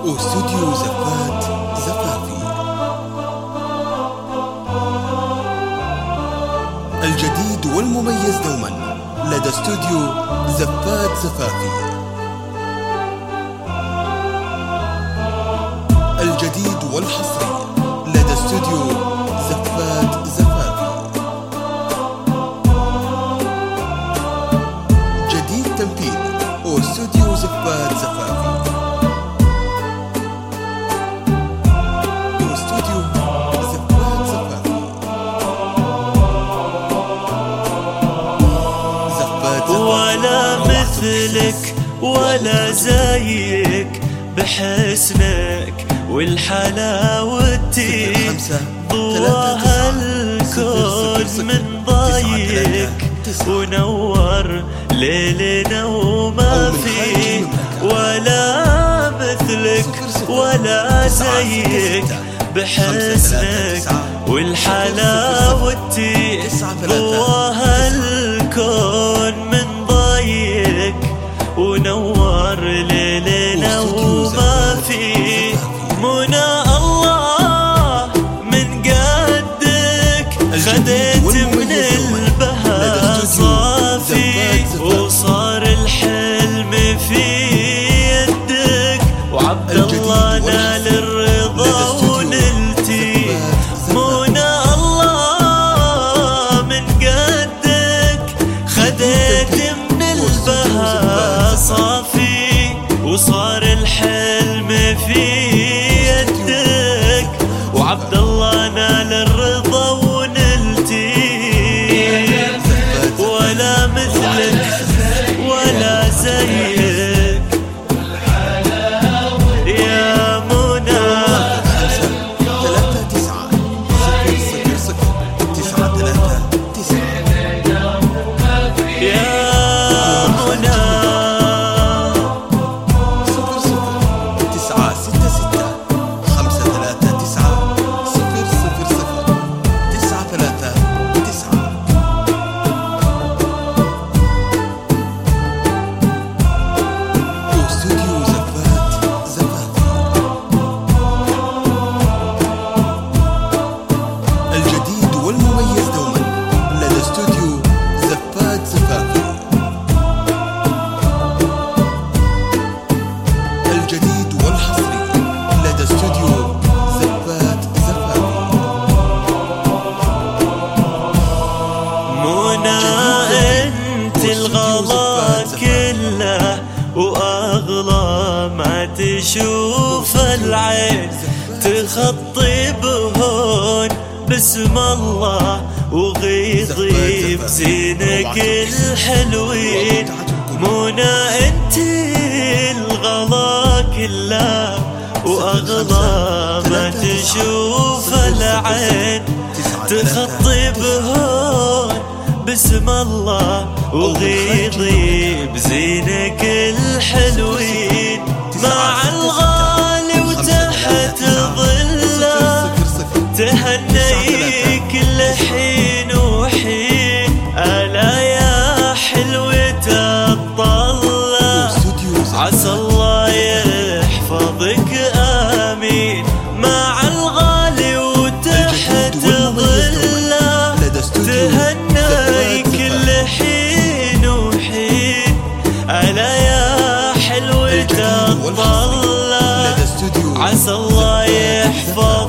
واستوديو زفات زفافي. الجديد والمميز دوما لدى استوديو زفات زفافي. الجديد والحصري لدى استوديو زفات زفافي. جديد تنفيذ واستوديو زفات زفافي. واستوديو زفات زفافي. زفات ولا مثلك ولا زيك بحسنك والحلاوتي ضواها الكون من ضايك ونور ليلنا وما فيه. ولا مثلك ولا زيك بحسنك والحلاوتي ضواها الكون من ضايك ونور ليلنا وما فيه. منى الله من قدك خديت من البهاء صافي وصار الحلم في يدك وعبد الله نال الرضا ونلتي. منى الله من قدك خديت من البهاء صافي وصار الحلم في يدك وعبد الله نال الرضا ونلتي. ولا مثلك ولا زيك يا منى. 3 الغلا كله وأغلى ما تشوف العين تخطي بهون باسم الله وغيظي بزينك الحلوين. منى انت الغلا كله وأغلى ما تشوف العين تخطي بهون باسم الله وغيظي بزينك الحلوين. مع الغالي وتحت ظله تهنيك كل حين وحين. ألا يا حلوة الطلة عسى الله يحفظك آمين. مع الغالي وتحت ظله تهنيك كل حين وحين. ألا يا حلوة الطلة عسى الله يحفظك